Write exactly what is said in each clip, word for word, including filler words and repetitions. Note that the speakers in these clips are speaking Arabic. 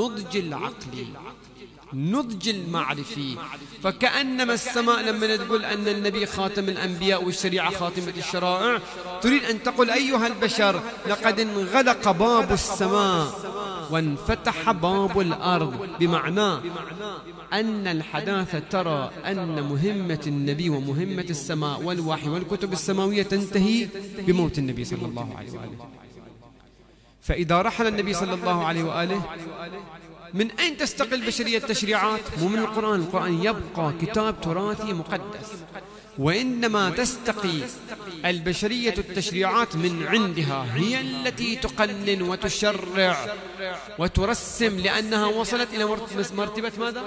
نضج العقلي، نضج المعرفي. فكأنما السماء لما تقول أن النبي خاتم الأنبياء والشريعة خاتمة الشرائع، تريد أن تقول أيها البشر لقد انغلق باب السماء وانفتح باب الأرض، بمعنى أن الحداثة ترى أن مهمة النبي ومهمة السماء والوحي والكتب السماوية تنتهي بموت النبي صلى الله عليه وآله. فإذا رحل النبي صلى الله عليه وآله، من أين تستقل بشرية التشريعات؟ مو من القرآن. القرآن يبقى كتاب تراثي مقدس، وإنما تستقي البشرية التشريعات من عندها، هي التي تقنن وتشرع وترسم، لأنها وصلت إلى مرتبة ماذا؟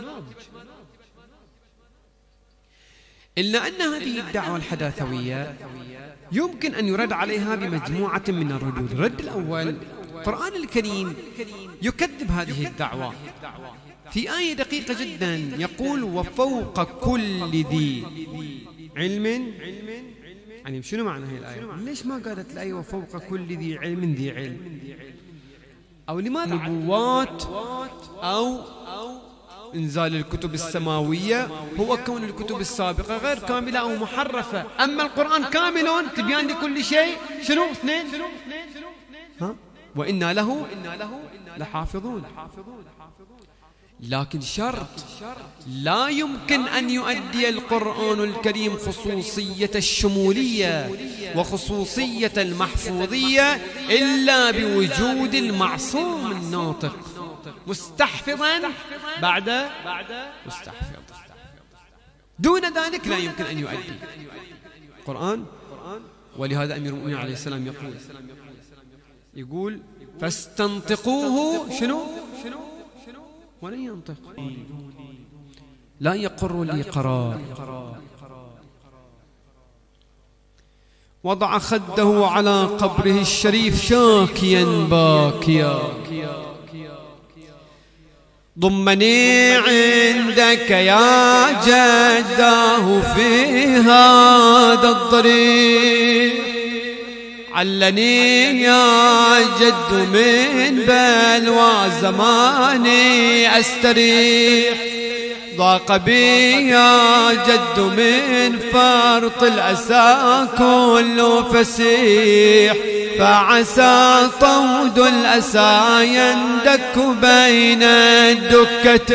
إلا أن هذه الدعوة الحداثوية يمكن أن يرد عليها بمجموعة من الردود. الرد الأول: القرآن الكريم يكذب هذه الدعوة في آية دقيقة جدا، يقول: وفوق كل ذي علم. يعني شنو معنى هذه الآية؟ ليش ما قالت الآية وفوق كل ذي علم ذي علم؟ أو لماذا نبوات أو إنزال الكتب السماوية هو كون الكتب السابقة غير كاملة أو محرفة، أما القرآن كامل تبيان لكل شيء. شنو؟ اثنين. ها؟ وإنا له لحافظون. لكن شرط: لا يمكن أن يؤدي القرآن الكريم خصوصية الشمولية وخصوصية المحفوظية إلا بوجود المعصوم الناطق مستحفظا بعد مستحفظ. دون ذلك لا يمكن أن يؤدي القرآن. ولهذا أمير المؤمنين عليه السلام يقول يقول فاستنطقوه شنو ولن ينطق، لا يقر لي قرار. وضع خده على قبره الشريف شاكيا باكيا، ضمني عندك يا جداه في هذا الضريح، علني يا جد من بلوى زماني أستريح، ضاق بي يا جد من فرط الأسى كل فسيح، فعسى طود الأسى يندك بين الدكة،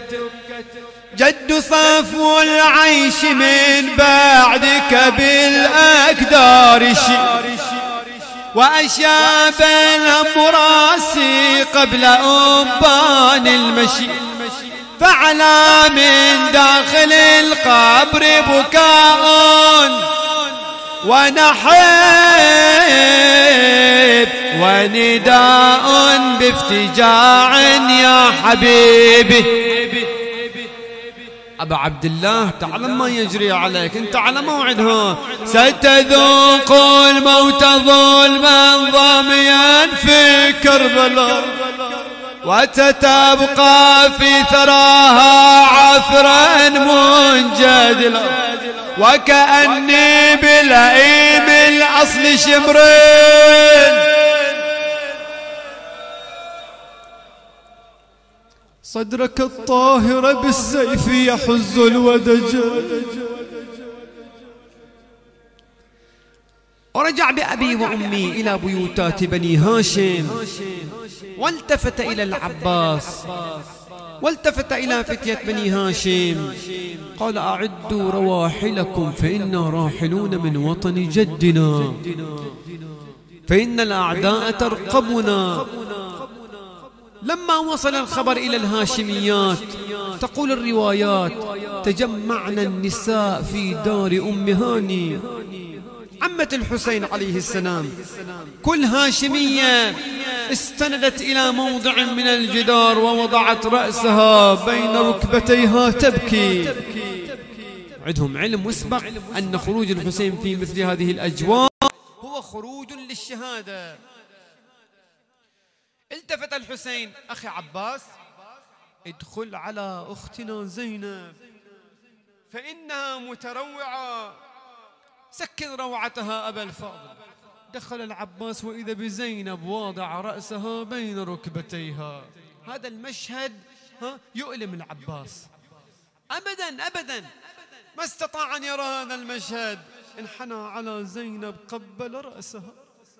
جد صفو العيش من بعدك بالأقدار شي، وأشاب الهم راسي قبل أبان المشي، فعلى من داخل القبر بكاء ونحيب ونداء بافتجاع يا حبيبي. أبا عبد الله تعلم ما يجري عليك، انت على موعدها ستذوق الموت ظلما ضاميا في كربلاء، وستبقى في ثراها عثرا منجدلا، وكأني بلئيم الأصل شمرين، صدرك الطاهر بالسيف يحز الودج. ورجع بأبي وأمي إلى بيوتات بني هاشم، والتفت إلى العباس، والتفت إلى فتية بني هاشم، قال: أعدوا رواحلكم فإنا راحلون من وطن جدنا، فإن الأعداء ترقبنا. لما وصل الخبر إلى الهاشميات تقول الروايات: تجمعنا النساء في دار أم هاني عمة الحسين عليه السلام، كل هاشمية استندت إلى موضع من الجدار ووضعت رأسها بين ركبتيها تبكي. عندهم علم مسبق أن خروج الحسين في مثل هذه الأجواء هو خروج للشهادة. التفت الحسين: أخي عباس، ادخل على أختنا زينب فإنها متروعة، سكن روعتها أبا الفاضل. دخل العباس وإذا بزينب واضع رأسها بين ركبتيها. هذا المشهد ها يؤلم العباس. أبدا أبدا ما استطاع أن يرى هذا المشهد. انحنى على زينب قبل رأسها.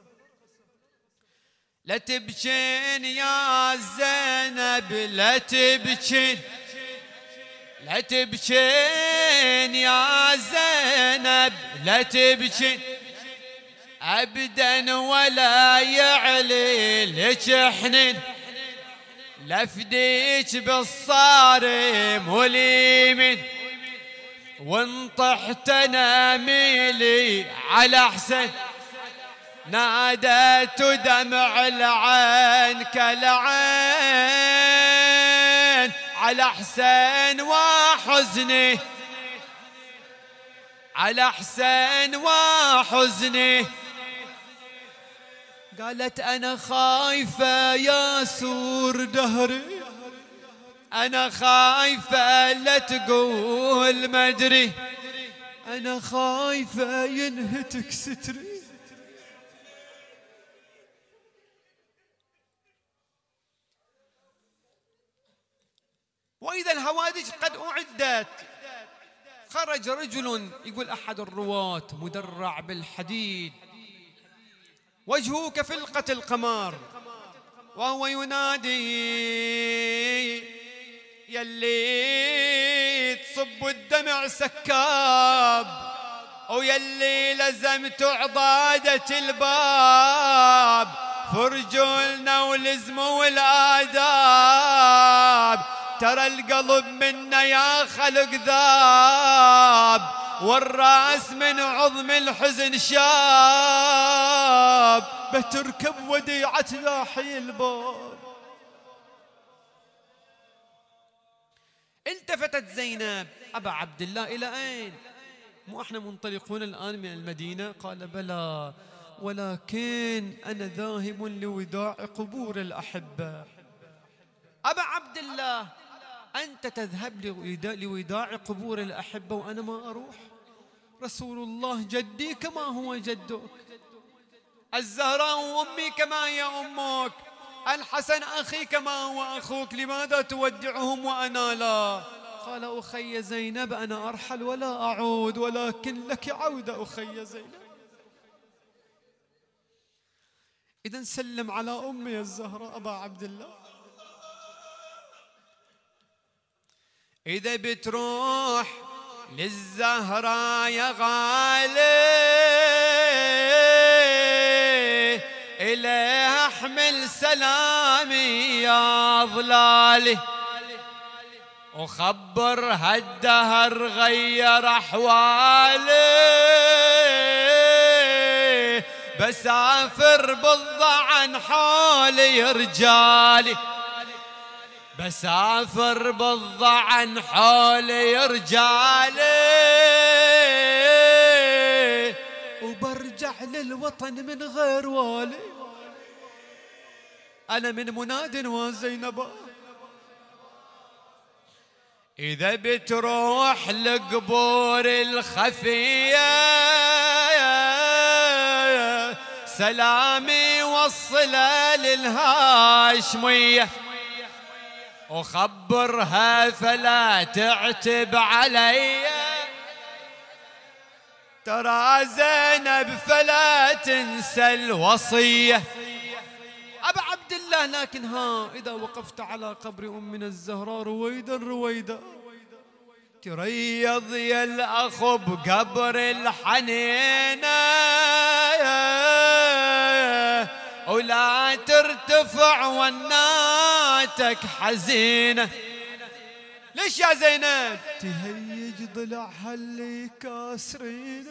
لا تبكين يا زينب لا تبكين، لا تبكين يا زينب لا تبكين أبدا ولا يعلي لك حنين، لفديك بالصارم واليمين وانطحت انا ميلي على حسين، نادت دمع العين كالعين على حسين وحزني، على حسين وحزني. قالت أنا خايفة يا سور دهري، أنا خايفة لا تقول ما أدري، أنا خايفة ينهتك ستري. وإذا الهوادج قد أعدت، خرج رجل يقول أحد الرواة مدرع بالحديد وجهه كفلقة القمر وهو ينادي يلي تصب الدمع سكاب ويلي لزمت عضادة الباب، فرجولنا ولزموا الآداب، ترى القلب منا يا خلق ذاب والراس من عظم الحزن شاب، بتركب وديعة لاحي الباب. التفتت زينب أبا عبد الله إلى أين؟ مو احنا منطلقون الآن من المدينة؟ قال بلى ولكن أنا ذاهب لوداع قبور الأحبة. أبا عبد الله أنت تذهب لوداع قبور الأحبة وأنا ما أروح؟ رسول الله جدي كما هو جدك، الزهراء أمي كما هي أمك، الحسن أخي كما هو أخوك، لماذا تودعهم وأنا لا؟ قال أخي زينب أنا أرحل ولا أعود ولكن لك عودة أخي زينب. إذن سلم على أمي الزهراء أبا عبد الله. إذا بتروح للزهراء يا غالي إليها احمل سلامي يا ظلالي، وخبر هالدهر غير أحوالي، بسافر بالضعن حولي رجالي، بسافر بالضعن حولي رجالي، وبرجع للوطن من غير والي، أنا من مناد وزينب. إذا بتروح لقبور الخفية سلامي وصله للهاشمية، وخبرها فلا تعتب علي، ترى زينب فلا تنسى الوصية. أبا عبد الله لكن ها إذا وقفت على قبر أمنا الزهراء رويدا رويدا تريض يا الأخ بقبر الحنينة، ولا ترتفع وناتك حزينة. ليش يا زينب؟ تهيج ضلعها اللي كاسرين،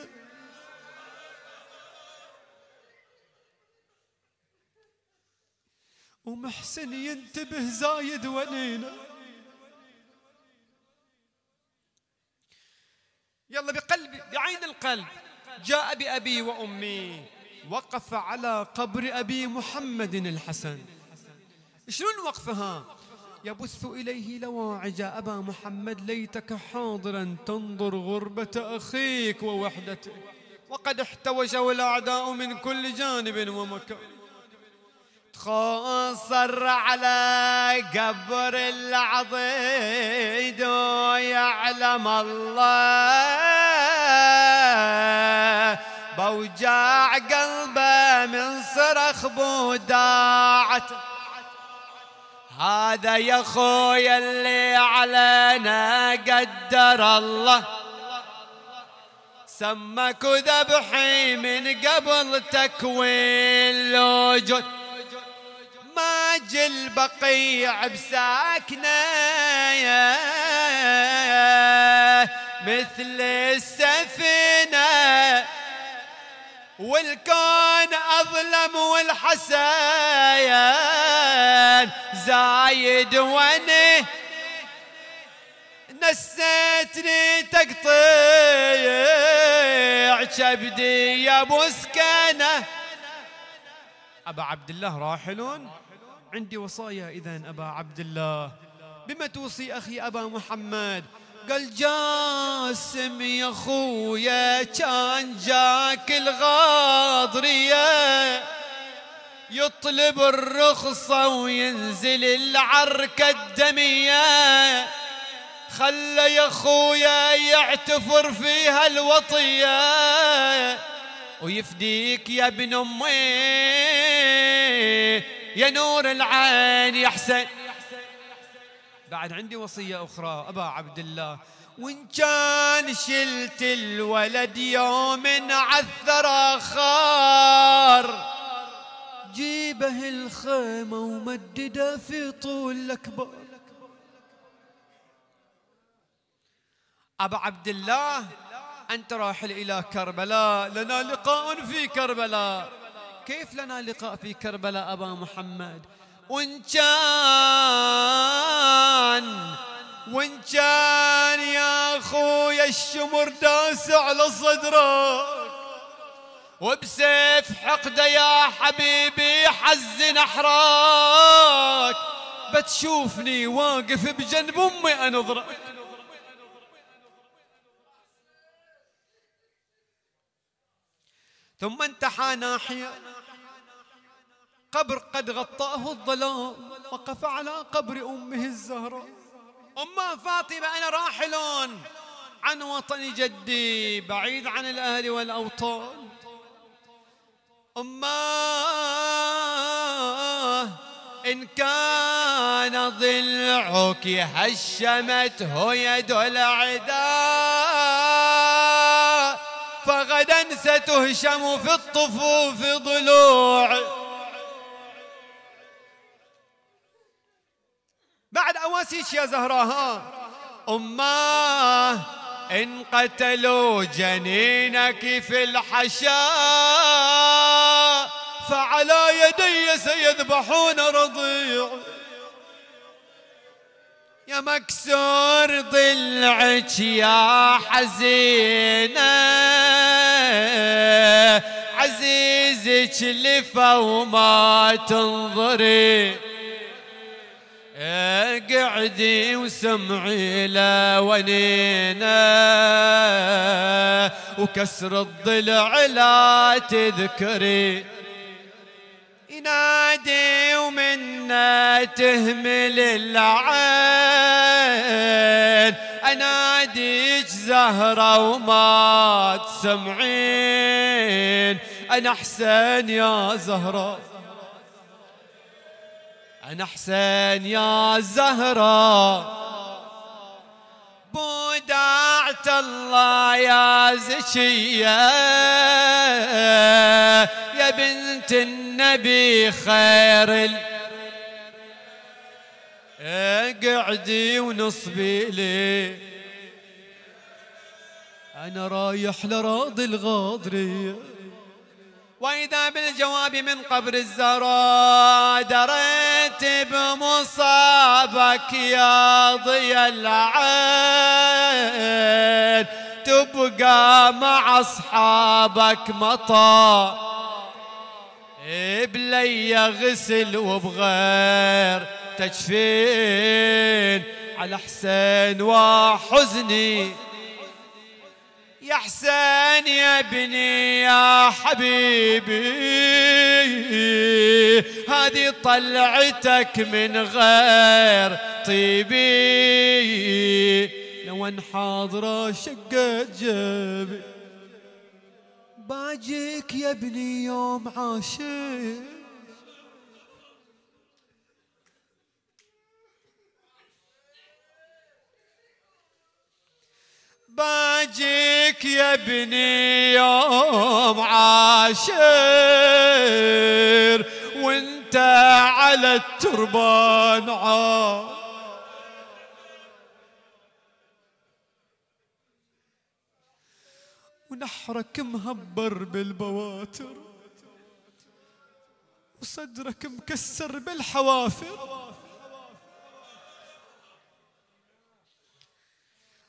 ومحسن ينتبه زايد ونينه. يلا بقلبي بعين القلب جاء بأبي وأمي، وقف على قبر أبي محمد الحسن. شنو الوقفها؟ يبث إليه لواعج أبا محمد ليتك حاضرا تنظر غربة أخيك ووحدته، وقد احتوجه الأعداء من كل جانب ومكان. خصر على قبر العضيد ويعلم الله بوجاع قلبه من صرخ بوداعته. هذا يا خويا اللي علينا قدر الله، سمك ذبحي من قبل تكوين الوجود. ما جل بقيع بساكنه مثل السفينه، والكون أظلم والحسين زايد واني نسيتني تقطيع كبدي يا ابو سكنه. أبا عبد الله راحلون، عندي وصايا إذن أبا عبد الله. بما توصي أخي أبا محمد؟ قال جاسم يا خويا كان جاك الغاضرية يطلب الرخصة وينزل العركة الدمية، خلى يا خويا يعتفر فيها الوطية ويفديك يا ابن أمي يا نور العين يا حسين. بعد عندي وصية أخرى أبا عبد الله، وإن كان شلت الولد يوم عثر خار جيبه الخيمة ومدده في طول الأكبر. أبا عبد الله أنت راحل إلى كربلاء، لنا لقاء في كربلاء. كيف لنا لقاء في كربلاء أبا محمد؟ وإن كان وإن كان يا أخويا الشمر داس على صدرك وبسيف حقده يا حبيبي حزن أحراك، بتشوفني واقف بجنب أمي أنظرك. ثم انتحى ناحية قبر قد غطاه الظلام، وقف على قبر أمه الزهراء. أمه فاطمة أنا راحل عن وطن جدي بعيد عن الأهل والأوطان. أمه إن كان ضلعك هشمته يد العداء فغدا ستهشم في الطفوف ضلوع. بعد أواسيش يا زهراء أماه إن قتلوا جنينك في الحشاء فعلى يدي سيذبحون رضيع. يا مكسور ضلعك يا حزينة عزيزك لفا وما تنظري، اقعدي وسمعي لونينا وكسر الضلع لا تذكري. ينادي ومنا تهمل العين اناديك زهرة وما تسمعين. انا حسين يا زهرة أنا حسين يا زهرة بودعت الله يا زكية يا بنت النبي خير ال... اقعدي ونصبي لي أنا رايح لراضي الغاضرية. وإذا بالجواب من قبر الزهراء دريت بمصابك يا ضيا العين تبقى مع أصحابك مطى بلي غسل وبغير تجفين على حسين وحزني. يا حسين يا ابني يا حبيبي هذه طلعتك من غير طيبي، لو ان حاضرة شقت جبي، باجيك يا ابني يوم عاشر، باجيك يا ابني يوم عاشر وانت على التربان عار، ونحرك مهبر بالبواتر وصدرك مكسر بالحوافر،